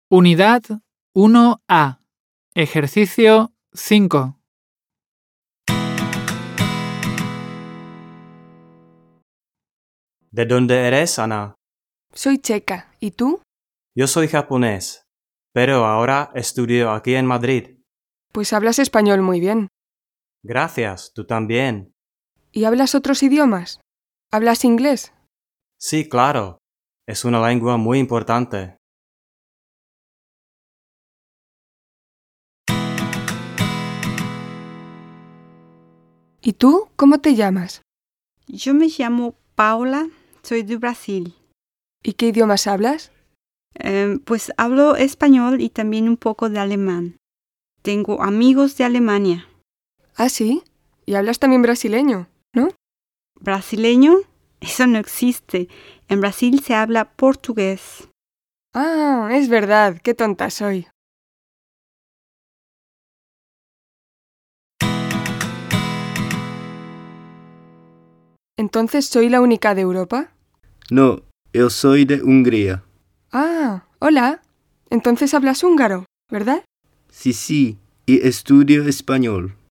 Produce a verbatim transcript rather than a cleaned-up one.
Unidad uno A. Ejercicio cinco. ¿De dónde eres, Ana? Soy checa. ¿Y tú? Yo soy japonés, pero ahora estudio aquí en Madrid. Pues hablas español muy bien. Gracias, tú también. ¿Y hablas otros idiomas? ¿Hablas inglés? Sí, claro. Es una lengua muy importante. ¿Y tú? ¿Cómo te llamas? Yo me llamo Paula, soy de Brasil. ¿Y qué idiomas hablas? Eh, pues hablo español y también un poco de alemán. Tengo amigos de Alemania. Ah, sí. Y hablas también brasileño, ¿no? ¿Brasileño? Eso no existe. En Brasil se habla portugués. Ah, es verdad. Qué tonta soy. ¿Entonces soy la única de Europa? No, yo soy de Hungría. Ah, hola. Entonces hablas húngaro, ¿verdad? Sí, sí, y estudio español.